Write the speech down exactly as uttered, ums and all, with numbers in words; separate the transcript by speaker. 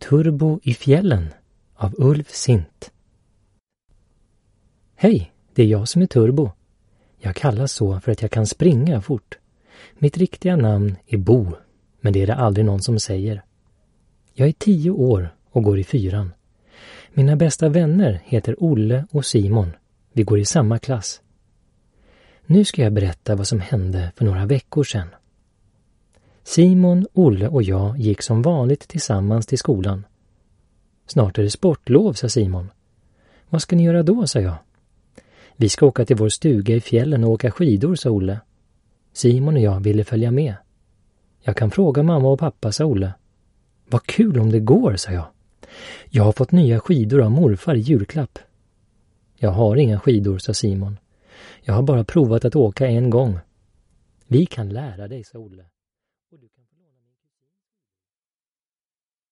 Speaker 1: Turbo i fjällen av Ulf Sint. Hej, det är jag som är Turbo. Jag kallas så för att jag kan springa fort. Mitt riktiga namn är Bo, men det är det aldrig någon som säger. Jag är tio år och går i fyran. Mina bästa vänner heter Olle och Simon. Vi går i samma klass. Nu ska jag berätta vad som hände för några veckor sedan. Simon, Olle och jag gick som vanligt tillsammans till skolan. Snart är det sportlov, sa Simon. Vad ska ni göra då, sa jag. Vi ska åka till vår stuga i fjällen och åka skidor, sa Olle. Simon och jag ville följa med. Jag kan fråga mamma och pappa, sa Olle. Vad kul om det går, sa jag. Jag har fått nya skidor av morfar i julklapp. Jag har inga skidor, sa Simon. Jag har bara provat att åka en gång. Vi kan lära dig, sa Olle.